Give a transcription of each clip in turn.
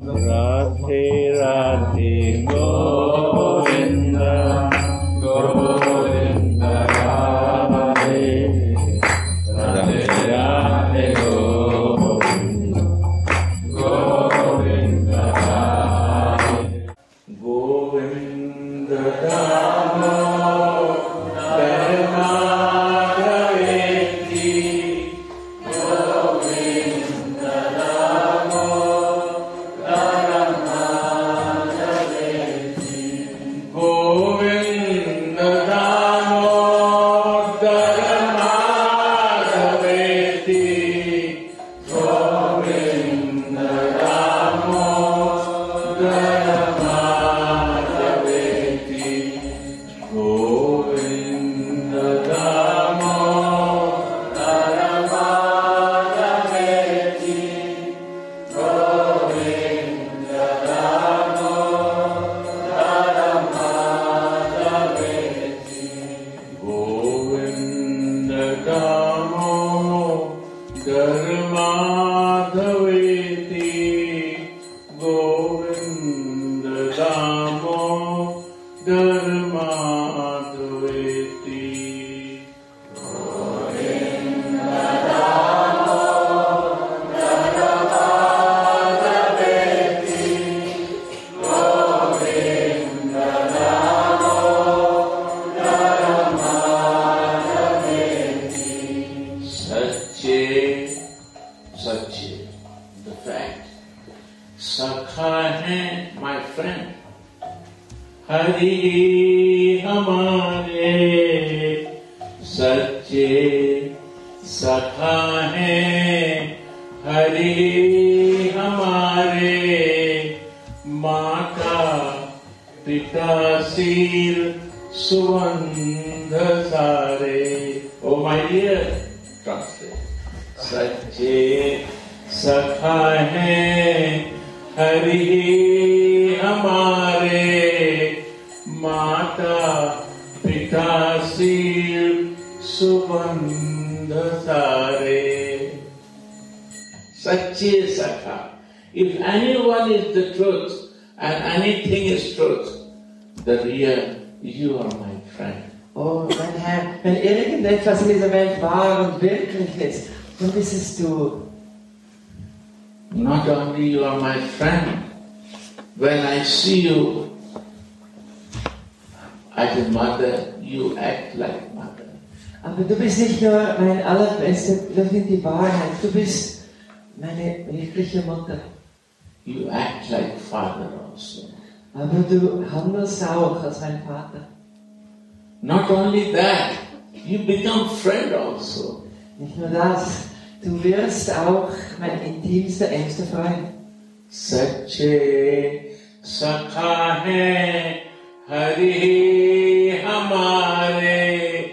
Radhe Radhe Govinda Govinda Radhe Radhe Radhe Govinda Govinda Radhe Govinda If anyone is the truth and anything is truth, the real, you are my friend. Oh, mein Herr, wenn irgendetwas in dieser Welt wahr und wirklich ist, dann bist es du. Not only you are my friend, when I see you as a mother, you act like mother. Aber du bist nicht nur mein allerbester, das ist die Wahrheit, du bist meine wirkliche Mutter. You act like father also. Aber du handelst auch als mein Vater. Not only that, you become friend also. Nicht nur das, du wirst auch mein intimster, engster Freund. Sache Sakha hai Hari hamare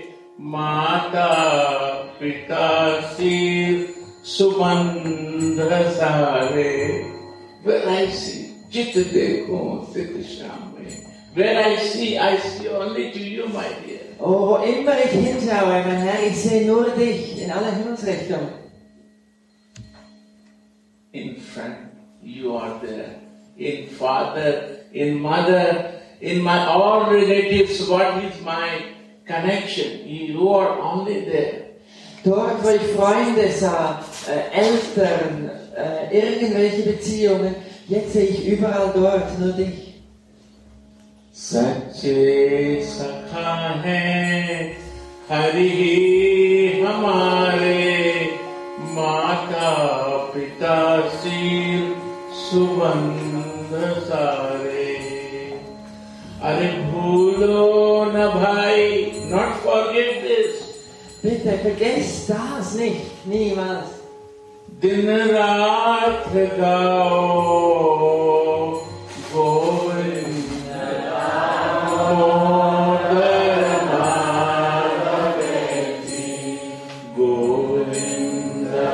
Mata Pita Sir Subandha Sare. Where I see Chit Dekho Sit Shame. Where I see only to you, my dear. Oh, wo immer ich hinschaue, mein Herr, ich sehe nur dich in aller Himmelsrichtung. In friend, you are there. In father, in mother, in my all relatives, what is my connection? You are only there. Dort, wo ich Freunde sah, Eltern, irgendwelche Beziehungen, jetzt sehe ich überall dort nur dich. Sache Sakha hai Hari hamare Mata Pita Sir Subandha Sare. Are bhulo na bhai, not forget this. Bitte vergesst das nicht, niemals. Din raat gao Govinda Govinda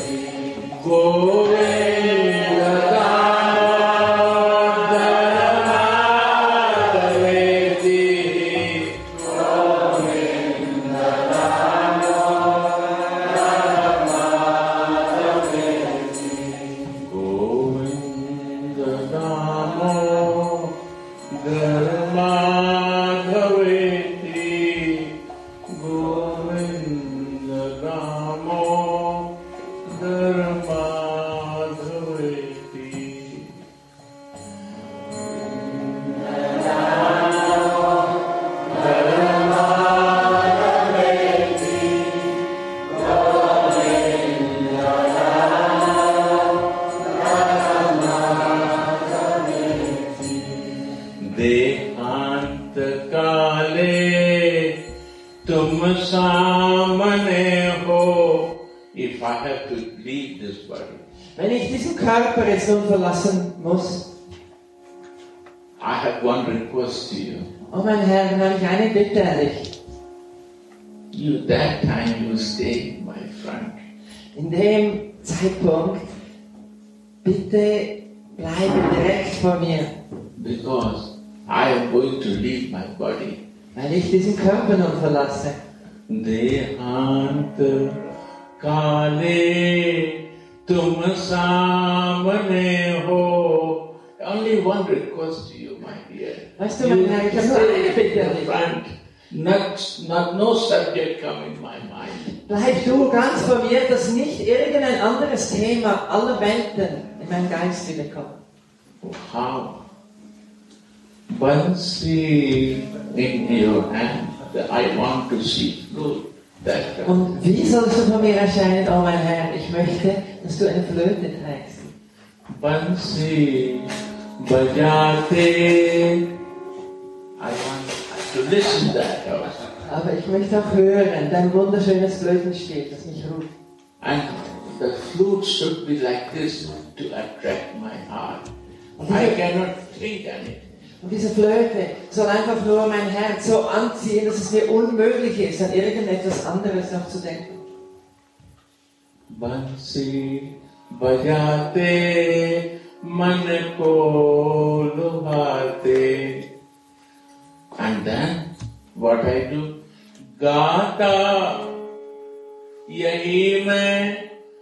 Govinda Madhaveti Govinda Ramo Madhaveti. देहांत काले तुम सामने हो. If I have to leave this body, Wenn ich diesen Körper jetzt nun verlassen muss, I have one request to you. oh mein Herr, dann habe ich eine Bitte an dich. You that time you stay, my friend. In dem Zeitpunkt, bitte bleibe direkt vor mir, Because I am going to leave my body. weil ich diesen Körper nun verlasse. देहांत काले तुम सामने हो. Only one request to you, my dear. Weißt du, mein Herr, ich habe nur eine Bitte an dich. Friend, no subject come in my mind. Bleib du ganz vor mir, dass nicht irgendein anderes Thema aller Welten in meinen Geist wiederkommt. How? Bansi in your hand. I want to see flute. Und wie sollst du vor mir erscheinen, oh mein Herr? Ich möchte, dass du eine Flöte trägst. Bansi bajate. I want to listen to that also. Aber ich möchte auch hören, dein wunderschönes Flötenspiel, das mich ruft. And the flute should be like this to attract my heart. I cannot think anything. Und diese Flöte soll einfach nur mein Herz so anziehen, dass es mir unmöglich ist, an irgendetwas anderes noch zu denken. Bansi bajate man ko luhate. And then what I do? Gata yahi mein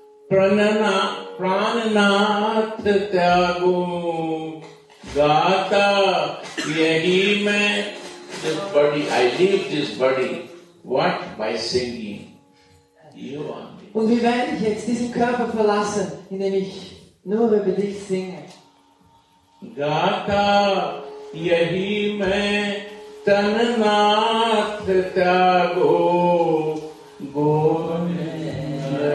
prananath tyagu. Gata yahi mein this body. I leave this body. What? By singing. You only. Und wie werde ich jetzt diesen Körper verlassen, indem ich nur über dich singe? Gata yahi mein tannath tyago Govinda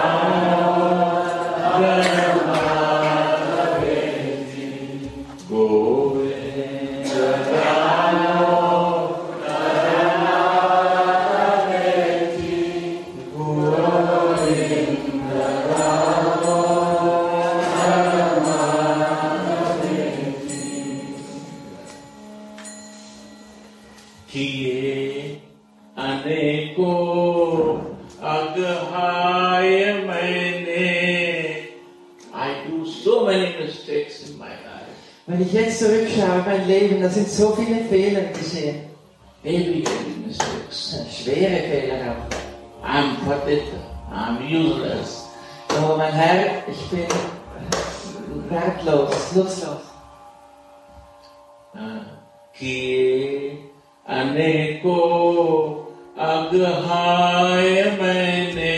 Wenn ich jetzt zurückschaue auf mein Leben, da sind so viele Fehler geschehen. Heavy mistakes. Schwere Fehler auch. I'm patita. I'm useless. Oh mein Herr, ich bin wertlos, nutzlos. Kiye aneko aghay maine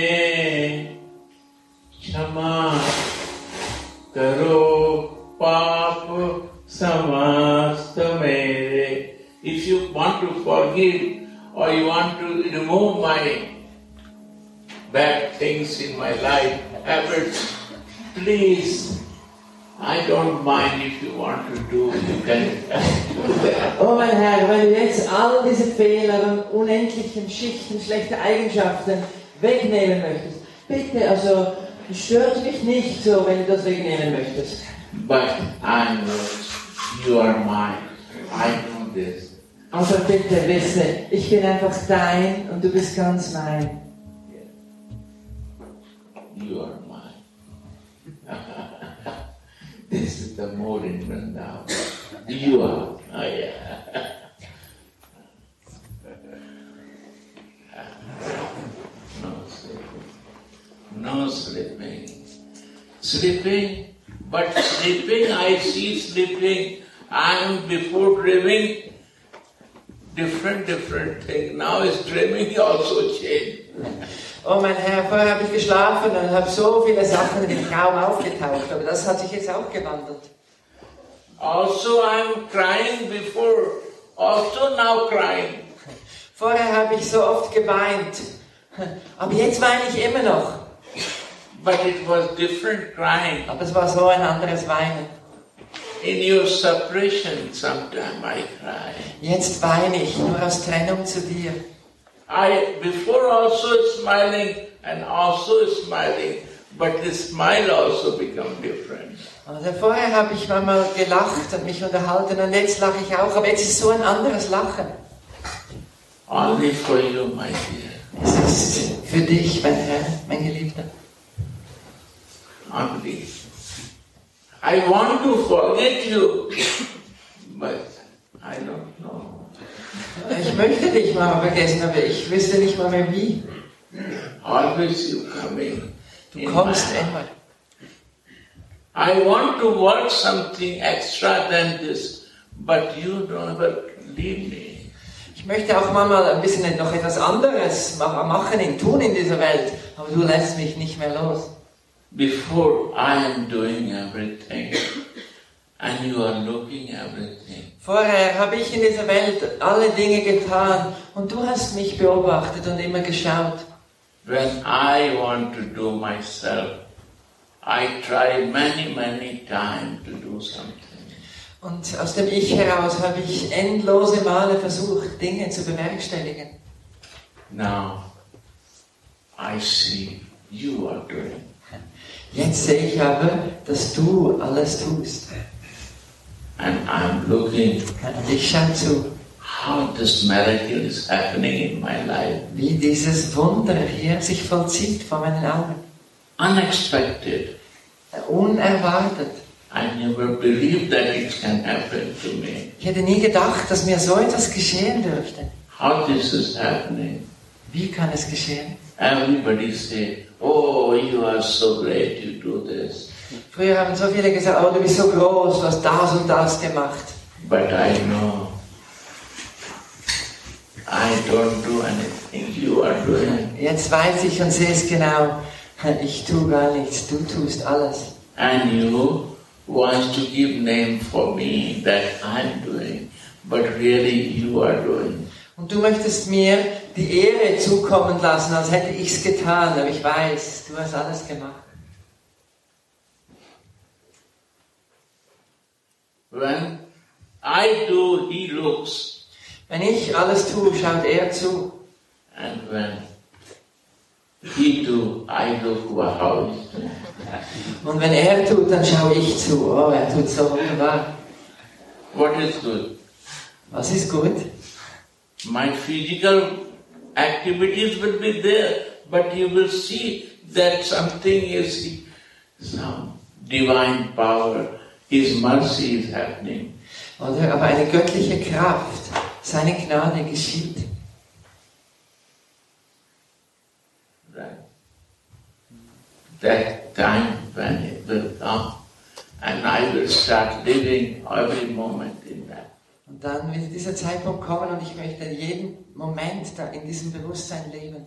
क्षमा करो पाप समस्त मेरे. If you want to forgive or you want to remove my bad things in my life, habits, please, I don't mind if you want to do, you can do that. Oh mein Herr, wenn du jetzt all diese Fehler und unendlichen Schichten, schlechte Eigenschaften wegnehmen möchtest, bitte, also stört mich nicht so, wenn du das wegnehmen möchtest. But I know you are mine. I know this. Aber bitte wisse, ich bin einfach dein und du bist ganz mein. You are mine. This is the mode in Vrindavan. You are. Oh yeah. No sleeping. No sleeping. Sleeping, but sleeping, I see sleeping I'm before dreaming different things. Now is dreaming also changed. Oh mein Herr, vorher habe ich geschlafen und habe so viele Sachen im Traum aufgetaucht, aber das hat sich jetzt auch gewandelt. Also I'm crying before, also now crying. Vorher habe ich so oft geweint, aber jetzt weine ich immer noch. But it was different crying. Aber es war so ein anderes Weinen. In your separation, sometimes I cry. Jetzt weine ich nur aus Trennung zu dir. I before also smiling and also smiling, but the smile also become different. Also vorher habe ich manchmal gelacht und mich unterhalten und jetzt lache ich auch, aber jetzt ist so ein anderes Lachen. Only for you, my dear. Es ist für dich, mein Herr, mein Geliebter. Only. I want to forget you, but I don't know. Ich möchte dich mal vergessen, aber ich wüsste nicht mal mehr wie. Always you coming. Du kommst immer. I want to work something extra than this, but you never leave me. Ich möchte auch manchmal ein bisschen noch etwas anderes machen, tun in dieser Welt, aber du lässt mich nicht mehr los. Before I am doing everything, and you are looking everything. Vorher habe ich in dieser Welt alle Dinge getan und du hast mich beobachtet und immer geschaut. When I want to do myself, I try many times to do something. Und aus dem Ich heraus habe ich endlose Male versucht, Dinge zu bewerkstelligen. Now, I see you are doing. Jetzt sehe ich aber, dass du alles tust. And I'm looking Und ich schaue zu, how this miracle is happening in my life. wie dieses Wunder hier sich vollzieht vor meinen Augen. Unexpected. Unerwartet. I never believed that it can happen to me. Ich hätte nie gedacht, dass mir so etwas geschehen dürfte. How this is happening? Wie kann es geschehen? Everybody say, oh, you are so great, you do this. Früher haben so viele gesagt, oh, du bist so groß, du hast das und das gemacht. But I know, I don't do anything, you are doing. Jetzt weiß ich und sehe es genau, ich tue gar nichts, du tust alles. And you want to give name for me that I'm doing, but really you are doing. Und du möchtest mir die Ehre zukommen lassen, als hätte ich es getan, aber ich weiß, du hast alles gemacht. When I do, he looks. Wenn ich alles tue, schaut er zu. And when he do, I look, wow. Und wenn er tut, dann schaue ich zu. Oh, er tut so wunderbar. What is good? Was ist gut? My physical activities will be there, but you will see that something is, some divine power, His mercy is happening. Oder aber eine göttliche Kraft, seine Gnade geschieht. Right? That time when it will come, and I will start living every moment in that. Und dann wird dieser Zeitpunkt kommen und ich möchte jeden Moment da in diesem Bewusstsein leben.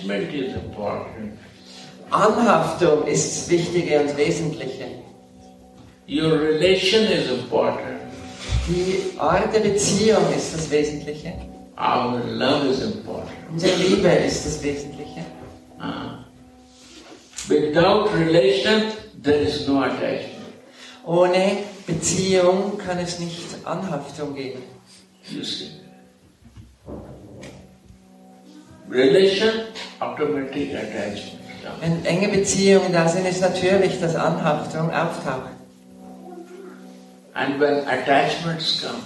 attachment is important. Anhaftung ist das Wichtige und Wesentliche. Your relation is important. Die Art der Beziehung ist das Wesentliche. Our love is important. Unsere Liebe ist das Wesentliche. Without relation, there is no attachment. Ohne Beziehung kann es nicht Anhaftung geben. You see. Relation, automatic attachment. Wenn enge Beziehungen da sind, ist natürlich, dass Anhaftung auftaucht. And when attachments come,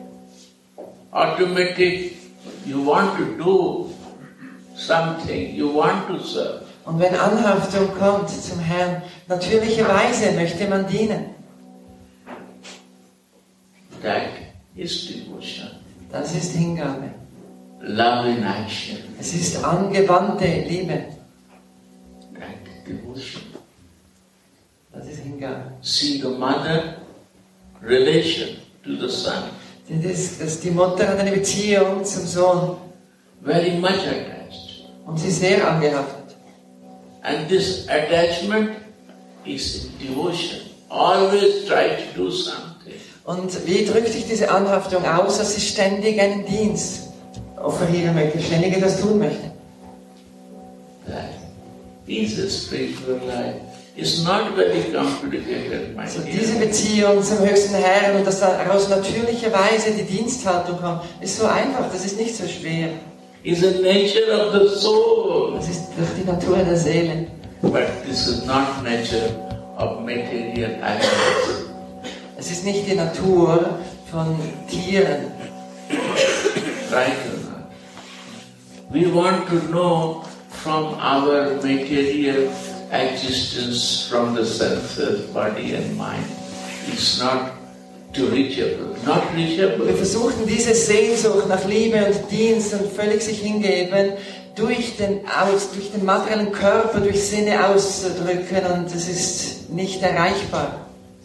automatic, you want to do something, you want to serve. Und wenn Anhaftung kommt zum Herrn, natürlicherweise möchte man dienen. That is devotion. Das ist Hingabe. Love in action. Es ist angewandte Liebe. That devotion. Das ist Hingabe. See the mother, relation to the son. Die Mutter hat eine Beziehung zum Sohn Very much attached. und sie ist sehr angehaftet. And this attachment is devotion. Always try to do something. Und wie drückt sich diese Anhaftung aus, dass sie ständig einen Dienst offerieren möchte, ständig etwas tun möchte? That is a spiritual life. It's not very complicated, my Also dear. diese Beziehung zum höchsten Herrn und dass daraus natürlicherweise die Diensthaltung kommt, ist so einfach, das ist nicht so schwer. Is the nature of the soul. Das ist durch die Natur der Seele. But this is not nature of material animals. Es ist nicht die Natur von Tieren. Right or not? We want to know from our material existence, from the senses, body and mind. It's not to reachable. Not reachable. Wir versuchen diese Sehnsucht nach Liebe und Dienst und völlig sich hingeben, durch den materiellen Körper, durch Sinne auszudrücken, und es ist nicht erreichbar.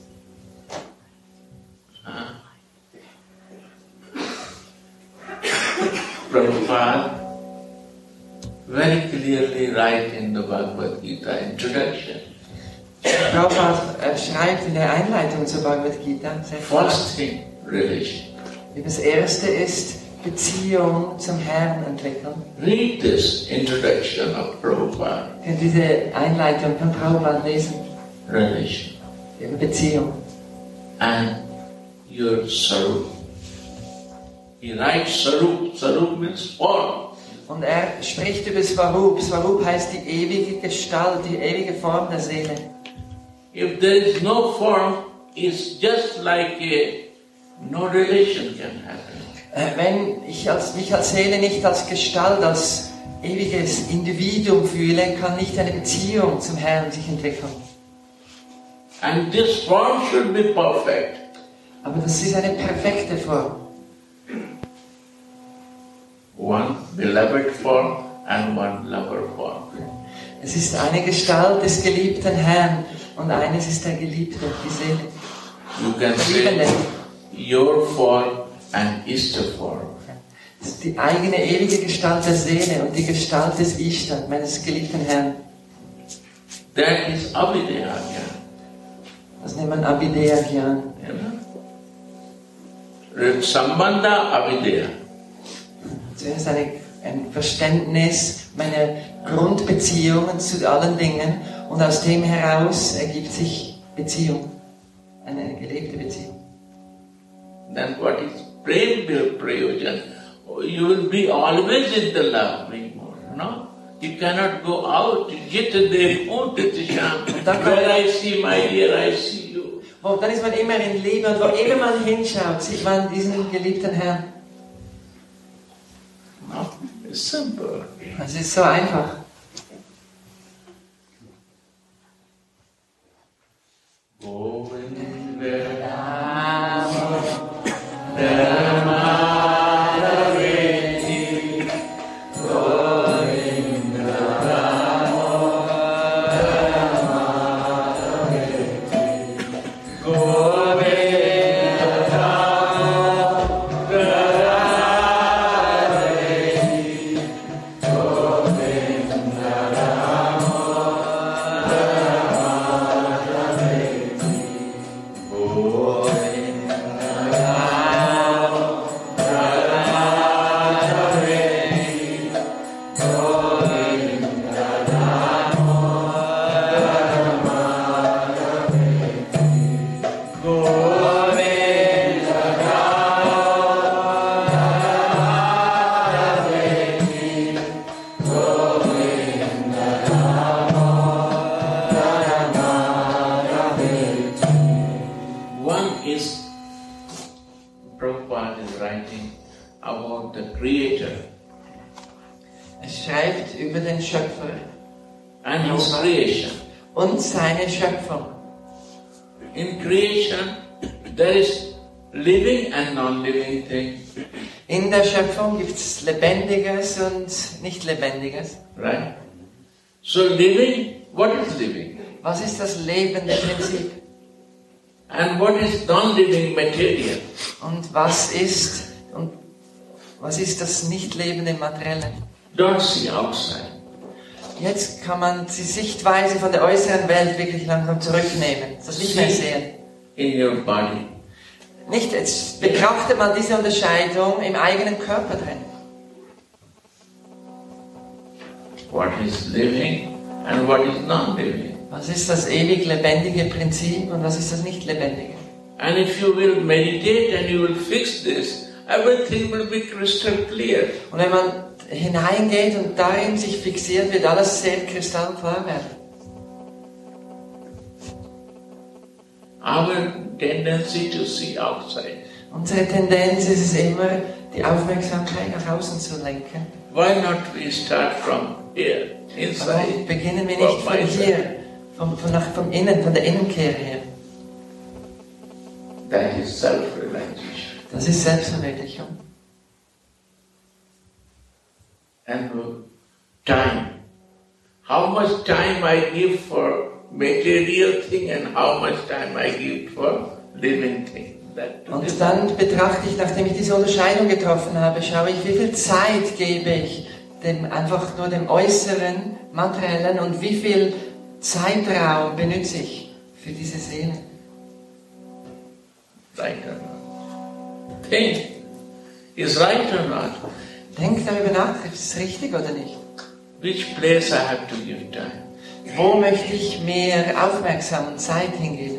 Prabhupada very clearly write in the Bhagavad Gita introduction. Prabhupada schreibt in der Einleitung zur Bhagavad Gita sehr klar. First thing, relation. Das erste ist Beziehung zum Herrn entwickeln. Read this introduction of Prabhupada. Ihr könnt diese Einleitung von Prabhupada lesen. Relation. Über Beziehung. And your Sarup. He writes Sarup. Sarup means form. Und er spricht über Swarup. Swarup heißt die ewige Gestalt, die ewige Form der Seele. If there is no form, it's just like no relation can happen. Wenn ich mich als Seele nicht als Gestalt, als ewiges Individuum fühle, kann nicht eine Beziehung zum Herrn sich entwickeln. And this form should be perfect. Aber das ist eine perfekte Form. One beloved form and one lover form. Es ist eine Gestalt des geliebten Herrn und eines ist der Geliebte, die Seele. You can say your form and Ishta form. Das ist die eigene ewige Gestalt der Seele und die Gestalt des Ishta, meines geliebten Herrn. That is Abhidheya. Das nennt man Abhidheya Gyan. Sambandha Abhidheya. Zuerst ein Verständnis meiner Grundbeziehungen zu allen Dingen und aus dem heraus ergibt sich Beziehung, eine gelebte Beziehung. Then what is Prem Prayojan? You will be always in the love mode, no? You cannot go out. Get there, where I see my dear, I see you. Und dann ist man immer in Liebe und wo immer man hinschaut, sieht man diesen geliebten Herrn. No, it's simple. Es ist so einfach. about the Creator Es schreibt über den Schöpfer and His creation. und seine Schöpfung. In creation, there is living and non-living thing, In der Schöpfung gibt es Lebendiges und Nicht-Lebendiges. right? So living, what is living? Was ist das lebende Prinzip? And what is non-living material? Und was ist das nicht-lebende Materielle? Don't see outside. Jetzt kann man die Sichtweise von der äußeren Welt wirklich langsam zurücknehmen. Das nicht mehr sehen. In your body. Nicht, jetzt betrachtet man diese Unterscheidung im eigenen Körper drin. What is living and what is non-living. Was ist das ewig lebendige Prinzip und was ist das nicht lebendige? And if you will meditate and you will fix this, everything will be crystal clear. Und wenn man hineingeht und darin sich fixiert, wird alles sehr kristallklar werden. Our tendency to see outside. Unsere Tendenz ist es immer, die Aufmerksamkeit nach außen zu lenken. Why not we start from here, inside? Warum beginnen wir nicht von hier, vom Innen, von der Innenkehr her? That is self-realization. Das ist Selbstverwirklichung. And time. How much time I give for material thing and how much time I give for living thing. Und dann betrachte ich, nachdem ich diese Unterscheidung getroffen habe, schaue ich, wie viel Zeit gebe ich einfach nur dem äußeren, materiellen und wie viel Zeitraum benutze ich für diese Seele. Right or not? Think. Is right or not? Denk darüber nach, ist es richtig oder nicht? Which place I have to give time? Wo möchte ich mehr Aufmerksamkeit und Zeit hingeben?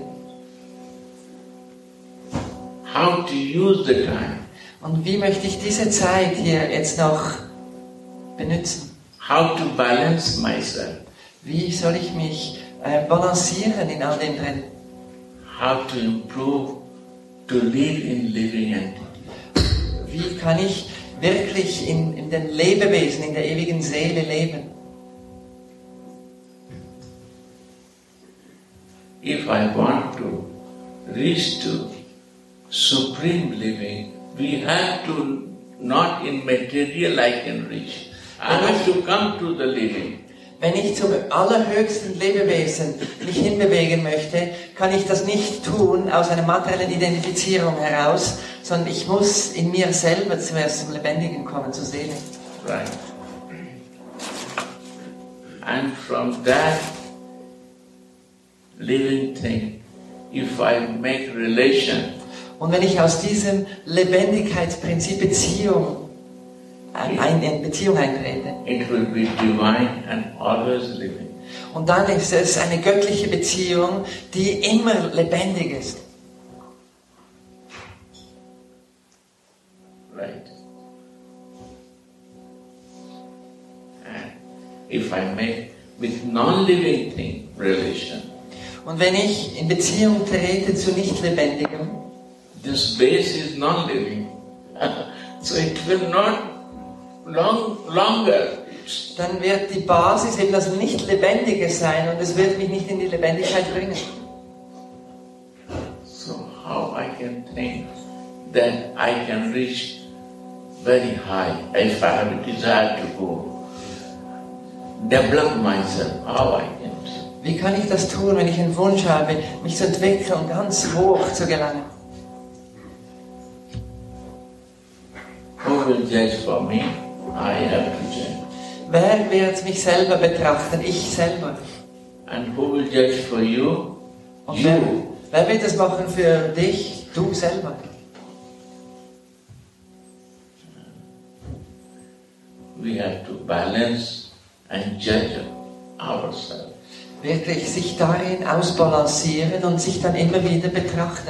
How to use the time? Und wie möchte ich diese Zeit hier jetzt noch benutzen? How to balance myself? Wie soll ich mich balancieren in all dem drin? How to improve, to live in living entity? Wie kann ich wirklich in den Lebewesen, in der ewigen Seele leben? If I want to reach to supreme living, we have to, not in material I can reach. I have to come to the living. Wenn ich zum allerhöchsten Lebewesen mich hinbewegen möchte, kann ich das nicht tun aus einer materiellen Identifizierung heraus, sondern ich muss in mir selber zuerst zum Lebendigen kommen, zur Seele. Right. And from that living thing, if I make relation, Und wenn ich aus diesem Lebendigkeitsprinzip in Beziehung eintrete, it will be divine and always living. und dann ist es eine göttliche Beziehung, die immer lebendig ist. Right. And if I make with non-living thing relation, Und wenn ich in Beziehung trete zu Nicht-Lebendigem, this base is non-living. So it will not longer. dann wird die Basis eben das Nicht-Lebendige sein und es wird mich nicht in die Lebendigkeit bringen. So how I can think that I can reach very high if I have a desire to go develop myself, how I can. Wie kann ich das tun, wenn ich einen Wunsch habe, mich zu entwickeln und ganz hoch zu gelangen? Who will judge for me? I have to judge. Wer wird mich selber betrachten? Ich selber. And who will judge for you? Und You. wer wird das machen für dich? Du selber. We have to balance and judge ourselves. Wirklich sich darin ausbalancieren und sich dann immer wieder betrachten.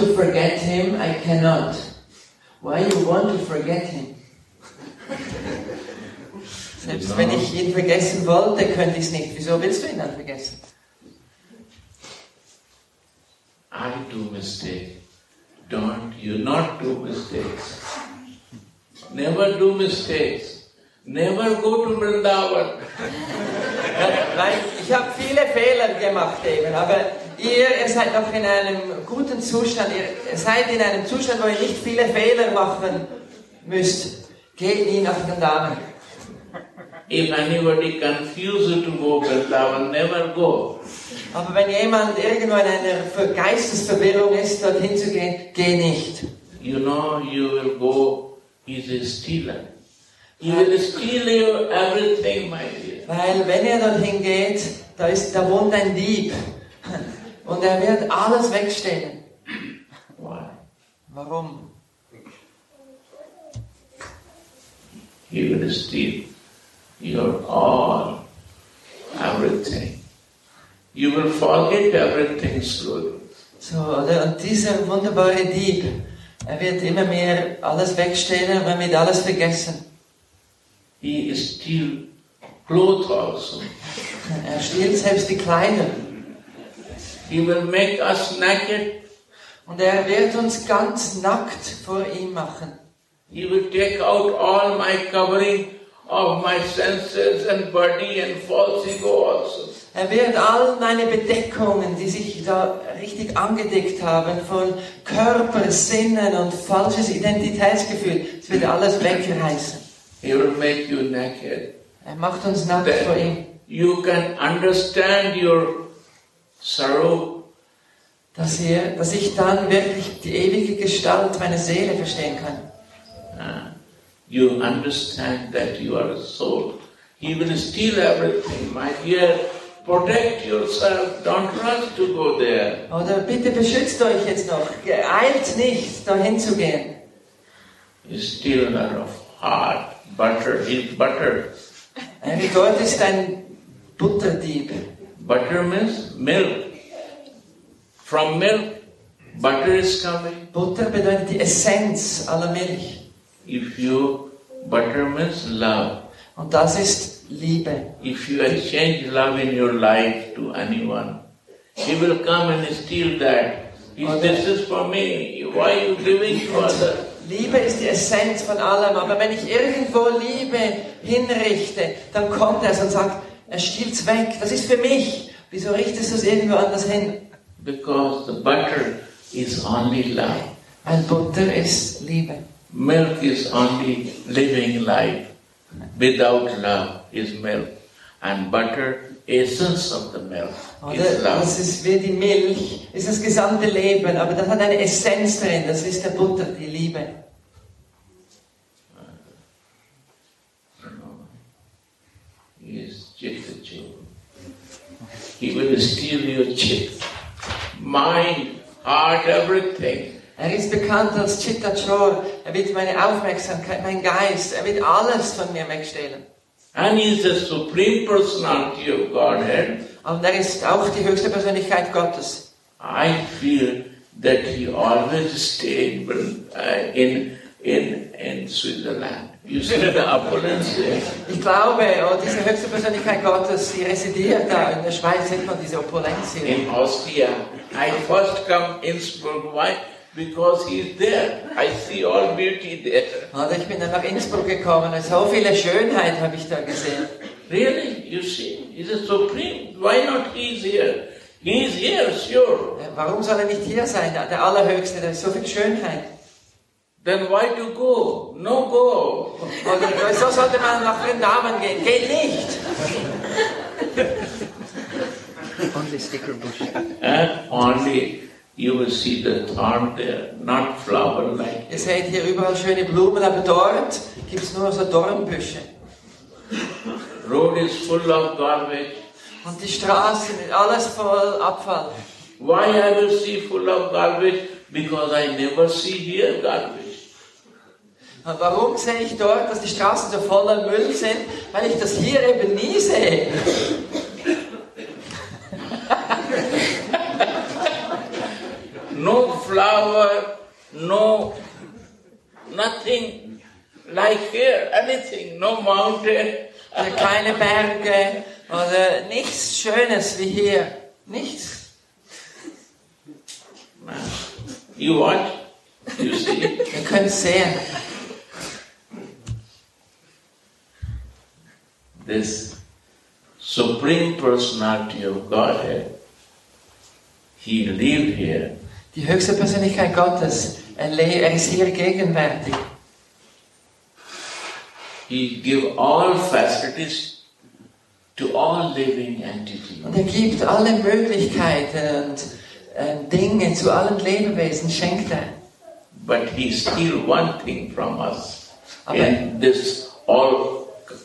to forget him, I cannot. Why you want to forget him? Selbst wenn ich ihn vergessen wollte, könnte ich es nicht. Wieso willst du ihn dann vergessen? I do mistakes. Don't you not do mistakes. Never do mistakes. Never go to Vrindavan. Nein, ich habe viele Fehler gemacht eben, aber ihr seid noch in einem guten Zustand, ihr seid in einem Zustand, wo ihr nicht viele Fehler machen müsst. Geht nie nach Vrindavan. If anybody confuses you to go Vrindavan, never go. Aber wenn jemand irgendwo in einer Geistesverwirrung ist, dorthin zu gehen, geh nicht. You know you will go, he's a stealer. He will steal you everything, my dear. Weil wenn er dorthin geht, da wohnt ein Dieb. Und er wird alles wegstellen. Why? Warum? He will steal your all, everything. You will forget everything slowly. So, oder? Und dieser wunderbare Dieb, er wird immer mehr alles wegstellen, man wird alles vergessen. He steals clothes also. Er stiehlt selbst die Kleider. He will make us naked. Und er wird uns ganz nackt vor ihm machen. He will take out all my covering of my senses and body and false ego also. Er wird all meine Bedeckungen, die sich da richtig angedeckt haben, von Körper, Sinnen und falsches Identitätsgefühl, es wird alles wegreißen. He will make you naked. Er macht uns nackt vor ihm. You can understand your sorrow. Dass ich dann wirklich die ewige Gestalt meiner Seele verstehen kann. You understand that you are a soul. He will steal everything. My dear, protect yourself. Don't rush to go there. Oder bitte beschützt euch jetzt noch. Eilt nicht, dahin zu gehen. He's stealer of heart, butter. He's butter. Dort ist ein Butterdieb. Butter means milk. From milk, butter is coming. Butter bedeutet die Essenz aller Milch. Butter means love. Und das ist Liebe. If you exchange love in your life to anyone, he will come and steal that. This is for me. Why are you giving to others? Liebe ist die Essenz von allem, aber wenn ich irgendwo Liebe hinrichte, dann kommt er und sagt, er stiehlt es weg, das ist für mich. Wieso richtest du es irgendwo anders hin? Because the butter is only love. Weil Butter ist Liebe. Milk is only living life. Without love is milk. And butter, essence of the milk, is love. Das ist wie die Milch, ist das gesamte Leben, aber das hat eine Essenz drin, das ist der Butter, die Liebe. He is Chitta-Chor. He will steal your chit, mind, heart, everything. Er ist bekannt als Chitta-Chor. Er wird meine Aufmerksamkeit, mein Geist, er wird alles von mir wegstehlen. And he is the Supreme Personality of Godhead. Und er ist auch die höchste Persönlichkeit Gottes. I feel that he always stayed in Switzerland. You see the opulence there. Ich glaube, diese höchste Persönlichkeit Gottes, die residiert da in der Schweiz, sieht man diese Opulenz hier. In Austria, I first come in Innsbruck. Why? Because he is there. I see all beauty there. Und ich bin dann nach Innsbruck gekommen und so viele Schönheit habe ich da gesehen. Really? You see? He's a supreme. Why not he is here? He is here, sure. Warum soll er nicht hier sein? Der Allerhöchste, da ist so viel Schönheit. Then why to go? No go. Oder so sollte man nach Vrindavan gehen. Geht nicht. Only sticker bush. And only you will see the thorn there, not flower like Ihr seht hier überall schöne Blumen, aber dort gibt es nur so Dornbüsche. Road is full of garbage. Und die Straßen, alles voll Abfall. Why I will see full of garbage? Because I never see here garbage. Und warum sehe ich dort, dass die Straßen so voller Müll sind? Weil ich das hier eben nie sehe. No flower flower, no, nothing like here, anything, no mountain. Keine Berge oder nichts Schönes wie hier. Nichts. You watch, you see. Ihr könnt sehen. This Supreme Personality of Godhead, He lived here. Die höchste Persönlichkeit Gottes, er ist hier gegenwärtig. He give all facilities to all living entities. Und er gibt alle Möglichkeiten und Dinge zu allen Lebewesen, schenkt er. But He steal one thing from us. Aber in this all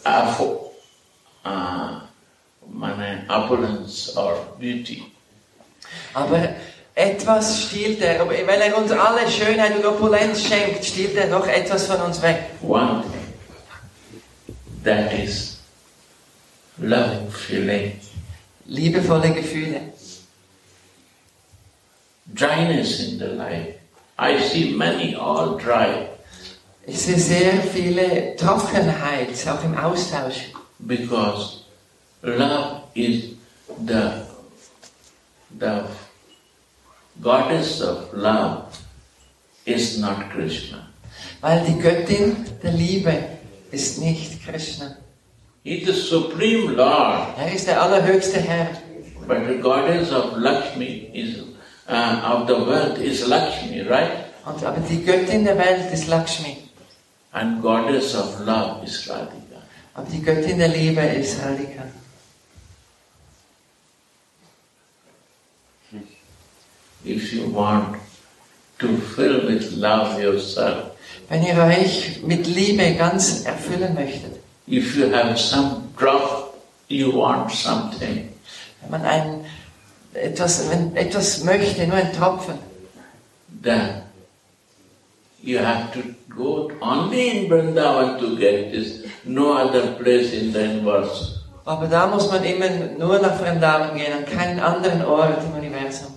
opulence or beauty. Aber etwas stiehlt er, weil er uns alle Schönheit und Opulenz schenkt, stiehlt er doch etwas von uns weg. One thing, that is loving feeling. Liebevolle Gefühle. Dryness in the life. I see many all dry. Ich sehe sehr viele Trockenheit, auch im Austausch. Because love is the goddess of love is not Krishna. Weil die Göttin der Liebe ist nicht Krishna. He is the supreme Lord. Er ist der allerhöchste Herr. But the goddess of Lakshmi is of the wealth is Lakshmi, right? Aber die Göttin der Welt ist Lakshmi. And goddess of love is Radhika. Aber die Göttin der Liebe ist Radhika. If you want to fill with love yourself, wenn ihr euch mit Liebe ganz erfüllen möchtet, if you have some drop, you want something, wenn man etwas möchte, nur ein Tropfen, then you have to go only in Vrindavan to get this, no other place in the universe. Aber da muss man immer nur nach Vrindavan gehen, an keinen anderen Ort im Universum.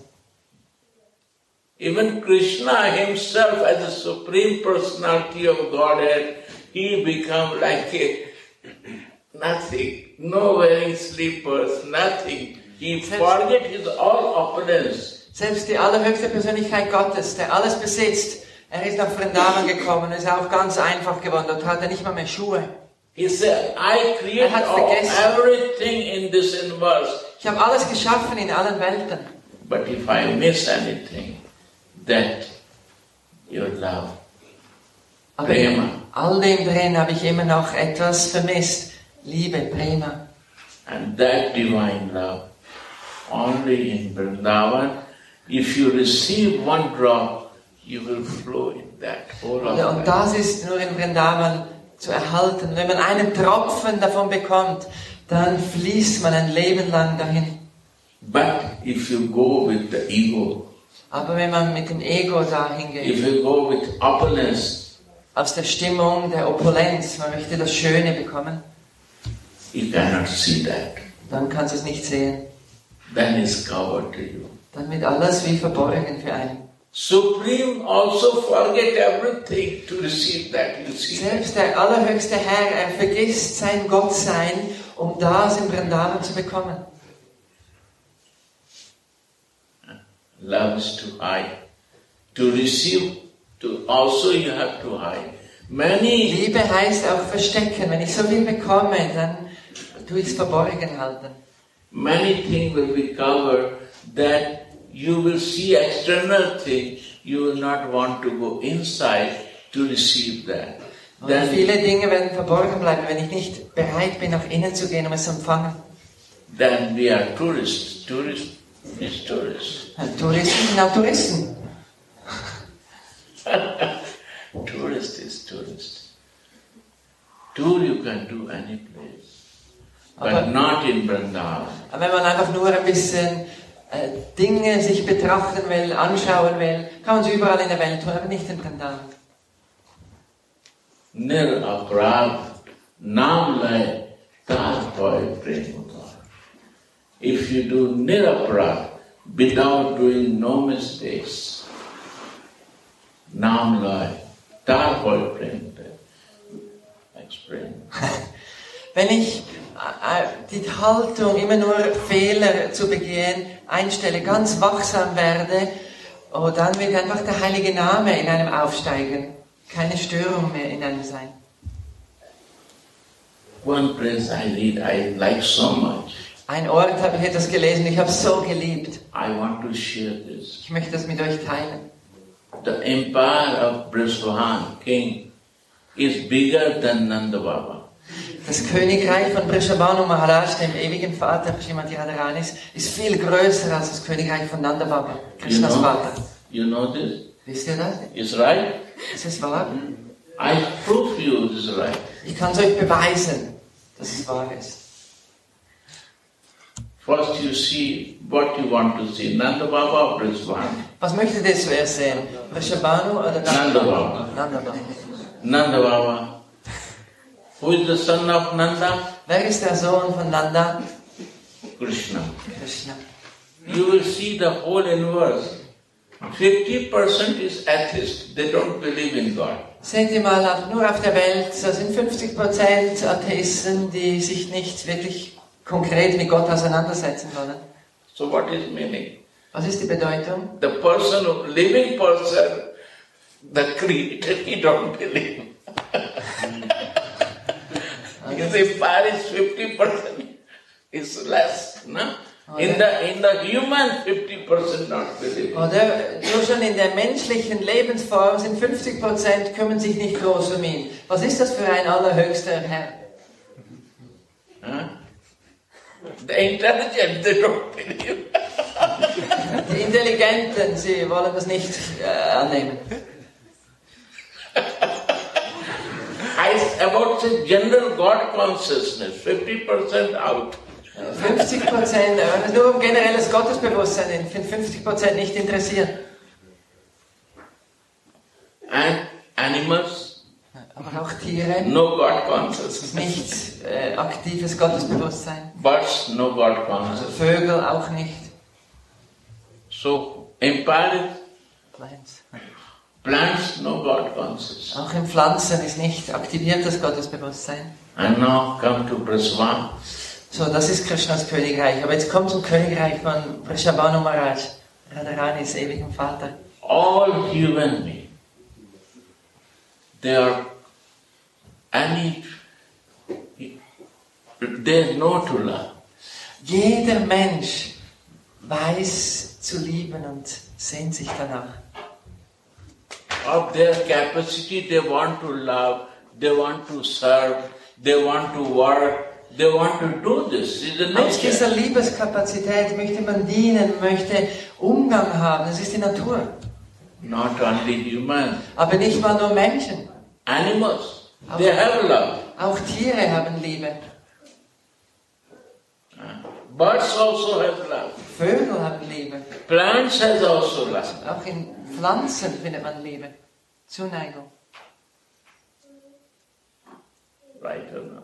Even Krishna himself as the Supreme Personality of Godhead, he become like nothing, no wearing slippers, nothing. He forget his all opulence. Selbst die allerhöchste Persönlichkeit Gottes, der alles besitzt, er ist nach Vrindavan gekommen, ist auch ganz einfach geworden, dort hat er nicht mal mehr Schuhe. He said, I create everything in this universe. Ich habe alles geschaffen in allen Welten. But if I miss anything, that your love, aber in all dem drin habe ich immer noch etwas vermisst. Liebe, Prema. And that divine love, only in Vrindavan, if you receive one drop, you will flow in that whole of und das ist nur in Vrindavan zu erhalten. Wenn man einen Tropfen davon bekommt, dann fließt man ein Leben lang dahin. But if you go with the ego, aber wenn man mit dem Ego dahin geht, if you go with opulence, aus der Stimmung der Opulenz, man möchte das Schöne bekommen, you cannot see that. Dann kannst du es nicht sehen. Then it's covered to you. Dann wird alles wie verborgen für einen. Supreme also forget everything to receive that. You see. Selbst der allerhöchste Herr, er vergisst sein Gottsein, um das in Vrindavan zu bekommen. Love is to hide. To receive, also you have to hide. Liebe heißt auch verstecken. Wenn ich so viel bekomme, dann tue ich es verborgen halten. Many things will be covered that you will see external things. You will not want to go inside to receive that. Then, viele Dinge werden verborgen bleiben, wenn ich nicht bereit bin, nach innen zu gehen, um es zu empfangen. Then we are tourists. Tourist is tourists. Touristen sind auch Touristen. Tourist is tourist. Tour you can do any place, but not in Vrindavan. Aber wenn man einfach nur ein bisschen Dinge sich betrachten will, anschauen will, kann man es überall in der Welt tun, aber nicht in Vrindavan. Nir aparad naam lai tar hoy prem. If you do nir aparad without doing no mistakes, Naam Loy, Tar Boyfriend, explain. Wenn ich die Haltung, immer nur Fehler zu begehen, einstelle, ganz wachsam werde, oh, dann wird einfach der heilige Name in einem aufsteigen. Keine Störung mehr in einem sein. One place I like so much. Ein Ort habe ich etwas gelesen, ich habe es so geliebt. I want to share this. Ich möchte das mit euch teilen. The empire of Brisbane king is bigger than Nanda Baba. Das Königreich von Brishabhanu Maharaj, dem ewigen Vater Srimati Radharanis, ist viel größer als das Königreich von Nanda Baba, Krishnas Vater. You know this? Wisst ihr das? It's right? Ist es wahr? I prove you this is right. Ich kann es euch beweisen, dass es wahr ist. First you see what you want to see, Nanda Baba or Brisbane? Was möchtet ihr zuerst sehen? Brishabhanu oder Nanda Baba. Nanda Baba. Nanda Baba. Who is the son of Nanda? Wer ist der Sohn von Nanda? Krishna. Krishna. You will see the whole universe. 50% is atheist. They don't believe in God. Seht ihr mal, nur auf der Welt, so sind 50% Atheisten, die sich nicht wirklich konkret mit Gott auseinandersetzen wollen. So what is meaning? Was ist die Bedeutung? The person, living person, the creator, he don't believe. His empire is 50% is less, no? In the human 50% not believing. Oder nur schon in der menschlichen Lebensform sind 50% kümmern sich nicht groß um ihn. Was ist das für ein allerhöchster Herr? Huh? The intelligent, they don't believe. Die Intelligenten, sie wollen das nicht annehmen. About the general God consciousness, 50% out. 50%, nur um generelles Gottesbewusstsein, ich finde 50% nicht interessiert. And animals, aber auch Tiere, no God consciousness. Nicht aktives Gottesbewusstsein. Birds, no God consciousness. Vögel auch nicht. So, empire, Plants. plants, no God consciousness. Auch in Pflanzen ist nicht aktiviert das Gottesbewusstsein. And now come to Brisbane. So, das ist Krishnas Königreich. Aber jetzt kommt zum Königreich von Vrishabhanu Maharaj, Radharanis ewigem Vater. All human beings, they know to love. Jeder Mensch weiß zu lieben und sehnt sich danach. Of their capacity, they want to love, they want to serve, they want to work, they want to do this. It's the Aus dieser nature. Liebeskapazität möchte man dienen, möchte Umgang haben. Das ist die Natur. Not only human, Aber nicht mal nur Menschen. animals, they have love. Auch Tiere haben Liebe. Birds also have love. Vögel haben Liebe. Plants has also love. Auch in Pflanzen findet man Liebe. Zuneigung. Right or not?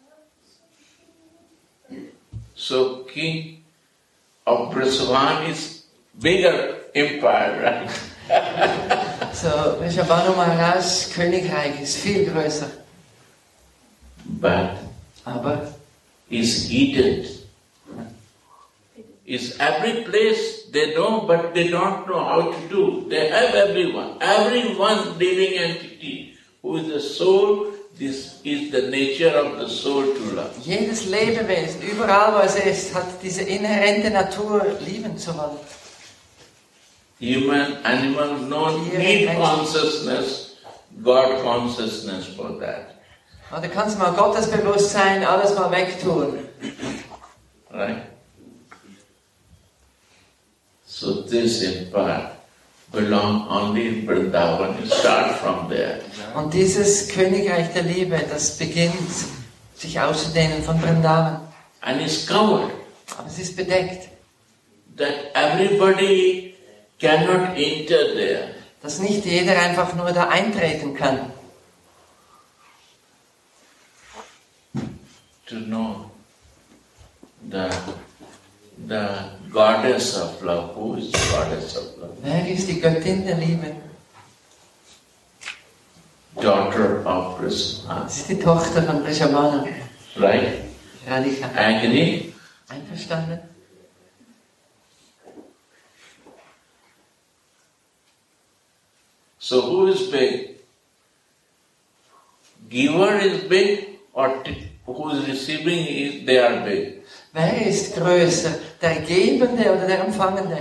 So king of Brisbane is bigger empire, right? So, Vrishabhanu Maharaj Königreich ist viel größer. But Aber is heated. Is every place they know, but they don't know how to do. They have everyone living entity who is the soul. This is the nature of the soul to love. jedes Lebewesen, überall wo es ist, hat diese inhärente Natur, lieben zu wollen. Human, animal, no need consciousness, God consciousness for that. Und du kannst mal Gottesbewusstsein, alles mal wegtun. Right? So this empire belong only in Vrindavan. You start from there. Und dieses Königreich der Liebe, das beginnt sich auszudehnen von Vrindavan. And is covered. Aber es ist bedeckt, That everybody cannot enter there. dass nicht jeder einfach nur da eintreten kann. To know the goddess of love. Who is the goddess of love? Wer ist die Göttin der Liebe? daughter of Krishna. Das ist die Tochter von Vrishabhanu. Right? Radhika. Agree? Einverstanden? So who is big? Giver is big or who is receiving is they are big? Wer ist größer? Der Gebende oder der Empfangende?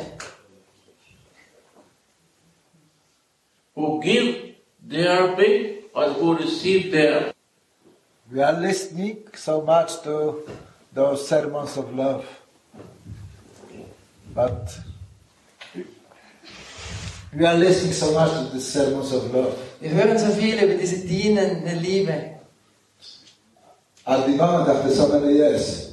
Who give, they are big, or who receive, they are. We are listening so much to those sermons of love, but we are listening so much to the sermons of love. Wir hören so viel über diese dienende Liebe. At the moment, after so many years,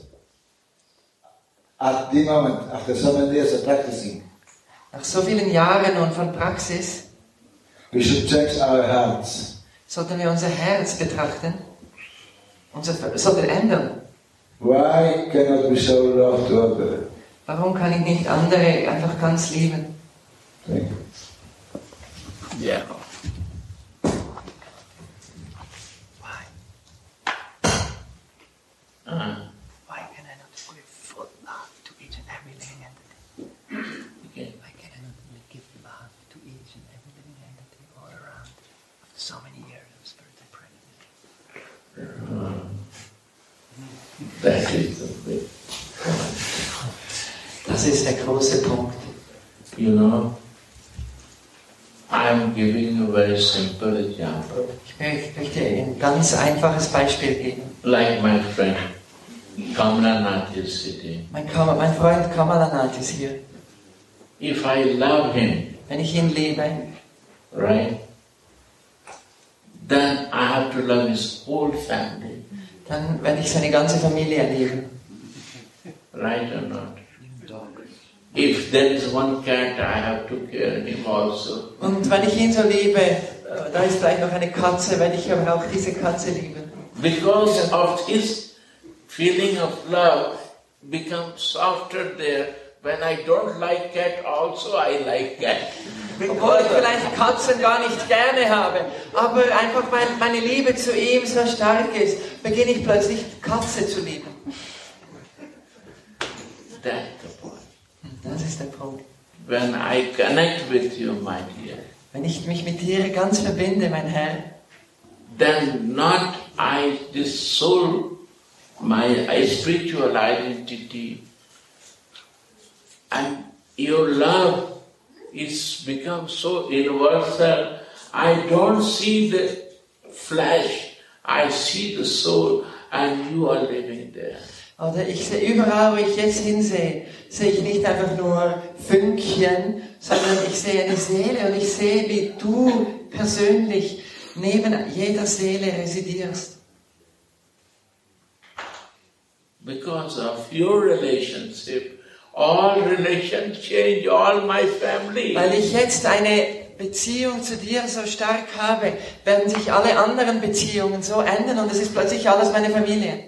of practicing, Nach so vielen Jahren und von Praxis we should change our hearts. sollten wir unser Herz betrachten, sollten ändern. Why cannot we show love to others? Warum kann ich nicht andere einfach ganz lieben? Thank you. Yeah. Why can I not give full love to each and every living entity? Okay. Why can I not give love to each and every living entity all around after so many years of spiritual practice? That is the big point. Das ist der große Punkt. You know, I am giving a very simple example. Ich möchte ein ganz einfaches Beispiel geben. Like my friend Kamala Nath is sitting. Mein Freund Kamalanath ist hier. If I love him, Wenn ich ihn liebe, right, then I have to love his whole family. dann werde ich seine ganze Familie lieben. Right or not? If there is one cat, I have to care him also. Und wenn ich ihn so liebe, da ist vielleicht noch eine Katze, werde ich aber auch diese Katze lieben. Because of his feeling of love becomes softer there. When I don't like cat, also I like cat. Obwohl ich vielleicht Katzen gar nicht gerne habe, aber einfach weil meine Liebe zu ihm so stark ist, beginne ich plötzlich Katze zu lieben. That's the point. Das ist der Punkt. When I connect with you, my dear, Wenn ich mich mit dir ganz verbinde, mein Herr, then not I this soul, my spiritual identity, and your love is become so universal. I don't see the flesh, I see the soul, and you are living there. oder ich sehe überall, wo ich jetzt hinsehe, sehe ich nicht einfach nur Fünkchen, sondern ich sehe eine Seele und ich sehe, wie du persönlich neben jeder Seele residierst. Because of your relationship, all relations change, all my family. Weil ich jetzt eine Beziehung zu dir so stark habe, werden sich alle anderen Beziehungen so ändern und es ist plötzlich alles meine Familie.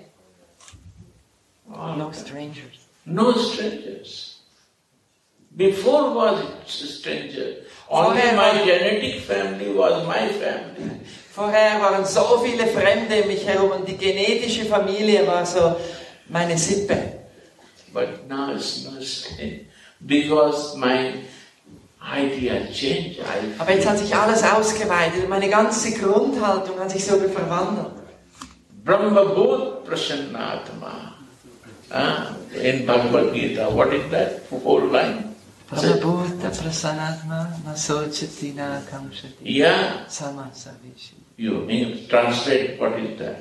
No strangers. No strangers. Before was it stranger. Only my genetic family was my family. Vorher waren so viele Fremde um mich herum und die genetische Familie war so meine Sippe. But now it's no strange. Because my idea changed. Aber jetzt hat sich alles ausgeweitet und meine ganze Grundhaltung hat sich so verwandelt. Brahmabhut Prasannatma. In Bhagavad Gita, what is that whole line? Brahmabhuta prasanatma nasochati na kamshati Yeah, samasavishi. you translate what is that?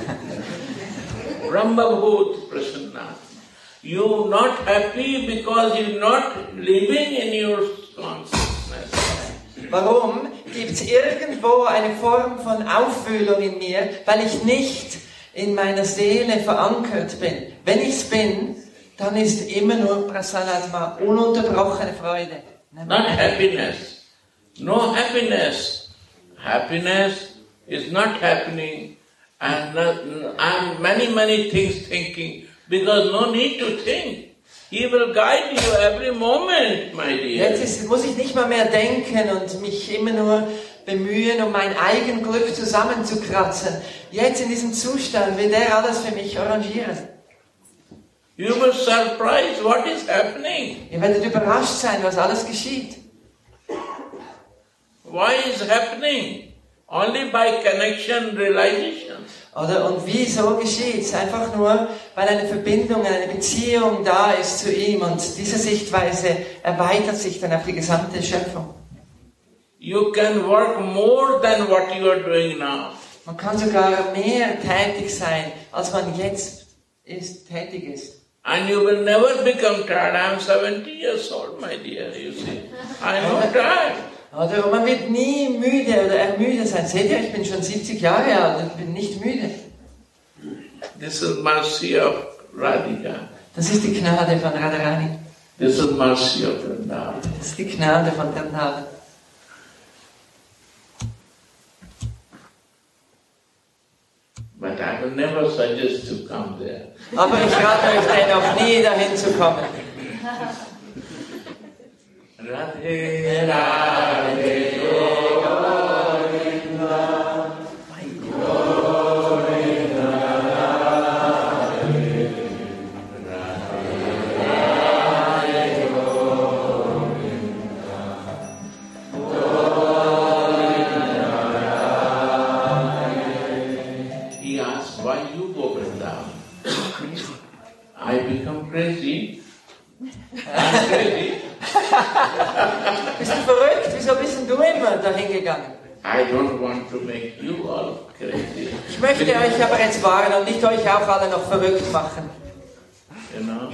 Brahmabhut Prasannatma. You're not happy because you're not living in your consciousness. Warum gibt es irgendwo eine Form von Auffühlung in mir, weil ich nicht in meiner Seele verankert bin? Wenn ich es bin, dann ist immer nur Prasanatma, ununterbrochene Freude. Not happiness. No happiness. Happiness is not happening and I'm many things thinking because no need to think. He will guide you every moment, my dear. Jetzt muss ich nicht mal mehr denken und mich immer nur bemühen, um mein eigenes Glück zusammenzukratzen. Jetzt in diesem Zustand will der alles für mich arrangieren. You will surprised what is happening. Ihr werdet überrascht sein, was alles geschieht. Why is happening? Only by connection, realization. Oder? Und wieso geschieht es? Einfach nur, weil eine Verbindung, eine Beziehung da ist zu ihm und diese Sichtweise erweitert sich dann auf die gesamte Schöpfung. You can work more than what you are doing now. Man kann sogar mehr tätig sein, als man jetzt tätig ist. And you will never become tired. I am 70 years old, my dear, you see. I am not tired. Oder? Und man wird nie müde oder ermüdet sein. Seht ihr, ich bin schon 70 Jahre alt und bin nicht müde. This is mercy of Radhika. Das ist die Gnade von Radharani. This is mercy of Vrindavan. Das ist die Gnade von Vrindavan. But I will never suggest to come there. Aber ich rate euch dennoch nie, dahin zu kommen. Radhe Radhe Govinda. He asked, why you go Vrindavan? I become crazy. I'm crazy. Bist du verrückt? Wieso bist denn du immer dahin gegangen? I don't want to make you all crazy. Ich möchte euch aber jetzt warnen und nicht euch auch alle noch verrückt machen. You know,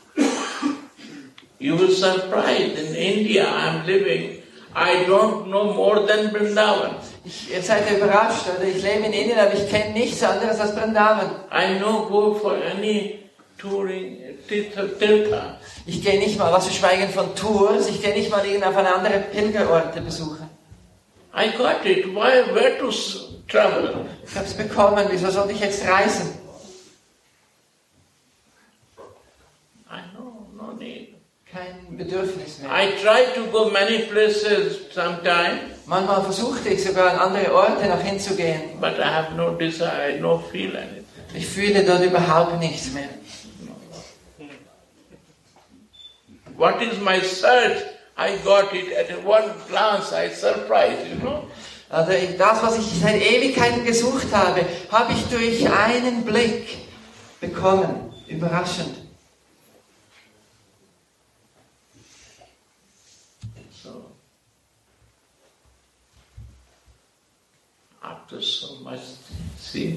you will surprise. In India, I'm living. I don't know more than Vrindavan. Ihr seid überrascht, oder? Ich lebe in Indien, aber ich kenne nichts anderes als Vrindavan. I no go for any touring tirtha. Ich gehe nicht mal, was zu schweigen von Tours, ich gehe nicht mal auf eine andere Pilgerorte besuchen. I got it. Where to travel? Ich habe es bekommen, wieso sollte ich jetzt reisen? I know, no need. Kein Bedürfnis mehr. I try to go many places sometime, Manchmal versuchte ich sogar an andere Orte noch hinzugehen. but I have no desire, no feel anything. Ich fühle dort überhaupt nichts mehr. What is my search? I got it at one glance. I surprised, you know. Also das, was ich seit Ewigkeiten gesucht habe, habe ich durch einen Blick bekommen. Überraschend. So, after so much, see,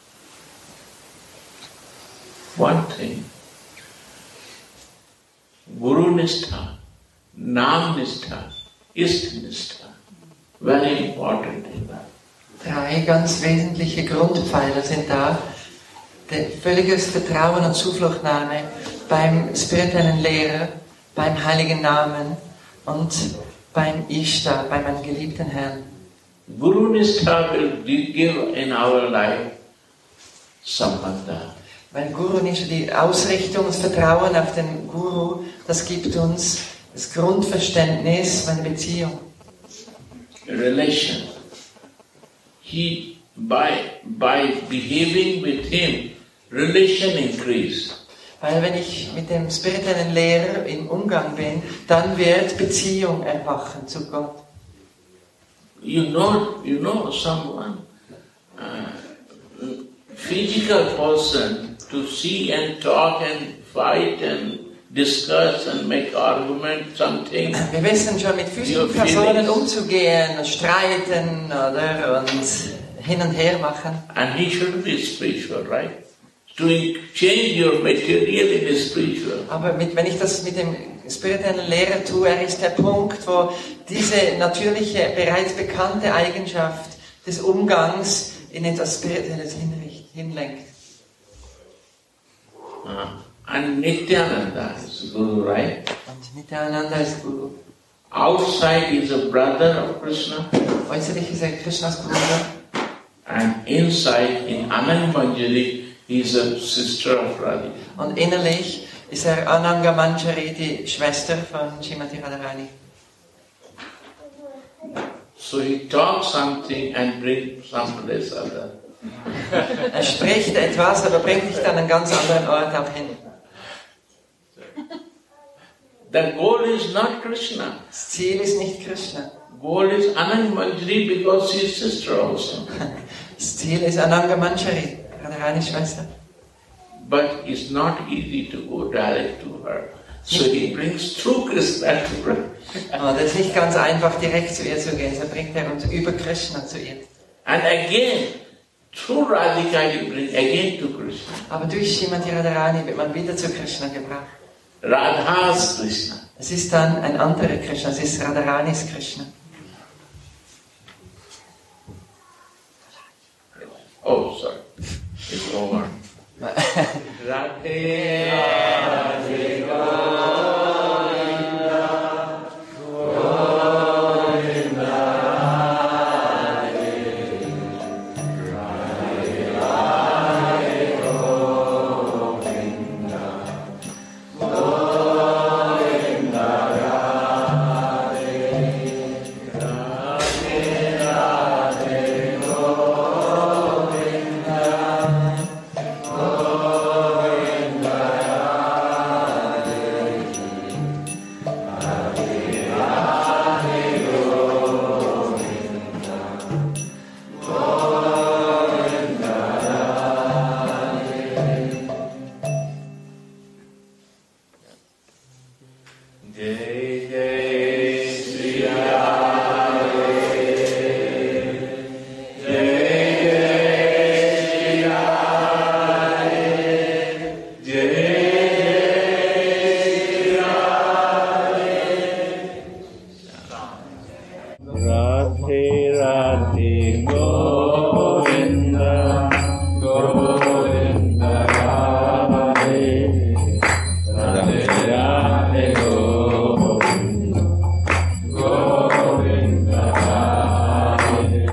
one thing, Guru Nishtha, Nam Nishtha, Ist Nishtha, very important in that. 3 ganz wesentliche Grundpfeiler sind da. Völliges Vertrauen und Zufluchtnahme beim spirituellen Lehrer, beim heiligen Namen und beim Ishta, bei meinem geliebten Herrn. Guru Nishtha will give in our life sambandha. Weil Guru Nishtha, die Ausrichtung, das Vertrauen auf den Guru, das gibt uns das Grundverständnis, meine Beziehung. Relation. He, by behaving with him, relation increase. Weil wenn ich mit dem spirituellen Lehrer im Umgang bin, dann wird Beziehung erwachen zu Gott. You know someone, physical person, to see and talk and fight and discuss and make argument something. Wir wissen schon, mit physischen Personen umzugehen, streiten oder und hin und her machen. And he should be spiritual, right? To change your material in spiritual. Aber wenn ich das mit dem spirituellen Lehrer tue, er ist der Punkt, wo diese natürliche, bereits bekannte Eigenschaft des Umgangs in etwas Spirituelles hinlenkt. And Nityananda is Guru, right? Und Nityananda ist Guru. Outside is a brother of Krishna. Äußerlich ist er Krishnas Bruder. And inside, in Anand Manjari, he is a sister of Radhika. Und innerlich ist er Ananga Manjari, die Schwester von Srimati Radharani. So he talks something and brings someplace other. Er spricht etwas, aber bringt dich dann an einen ganz anderen Ort auch hin. The goal is not Krishna. Das Ziel ist nicht Krishna. Goal is Anand Manjari because she is sister also. Das Ziel ist Ananga Manjari, Radharani's Schwester. But it's not easy to go direct to her. So he brings through Krishna to her. Oh, das ist nicht ganz einfach, direkt zu ihr zu gehen. So bringt er uns über Krishna zu ihr. And again, through Radhika he brings again to Krishna. Aber durch Srimati Radharani wird man wieder zu Krishna gebracht. Radha's Krishna. Es ist dann ein anderer Krishna, es ist Radharanis Krishna. Oh, sorry. It's over. Radhe